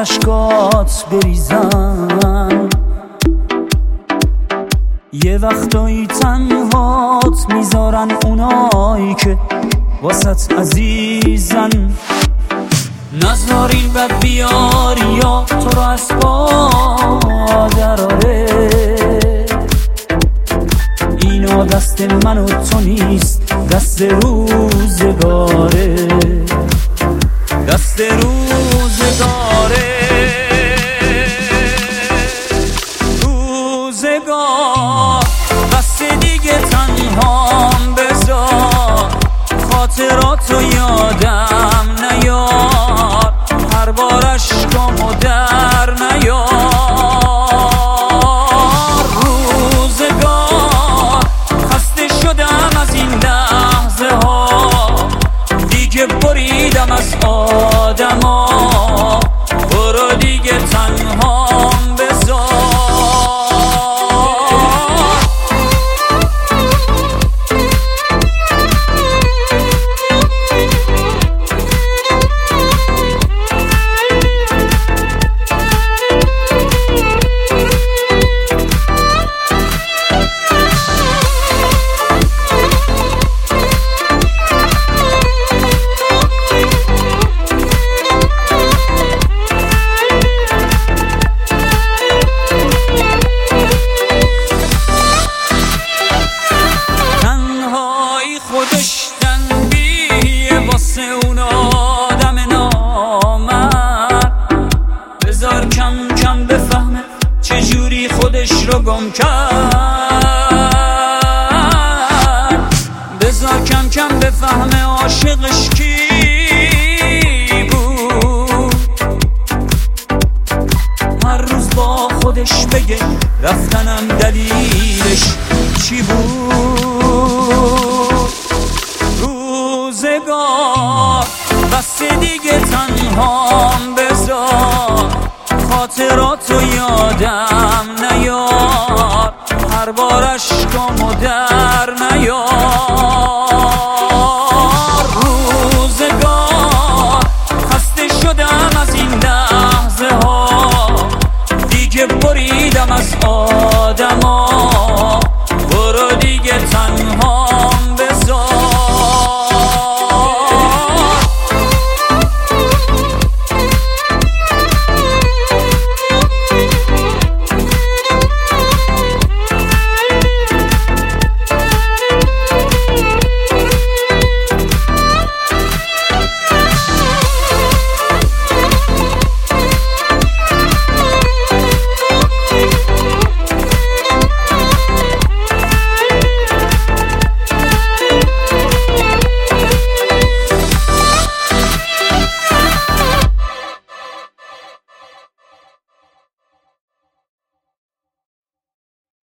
اشکات بریزن، یه وقتایی تنهات میذارن اونایی که واسط عزیزن. نذارین بد بیاری یا تو رو از پا دراره، اینا دست من و تو نیست، دست روزگاره، دست روزگاره. روزگار بس دیگه تنهام بذار، خاطراتو یادم نیار، هر بار اشکامو در نیار. روزگار خسته شدم از این لحظه ها، دیگه بریدم از آدما، برو دیگه تنهام بذار. خودش تنبیه واسه اون آدم نامرد، بذار کم کم بفهمه چجوری خودش رو گم کرد، بذار کم کم بفهمه عاشقش کی بود، هر روز با خودش بگه رفتنم دلیلش چی بود. روزگار بس دیگه تنهام بذار، خاطراتو یادم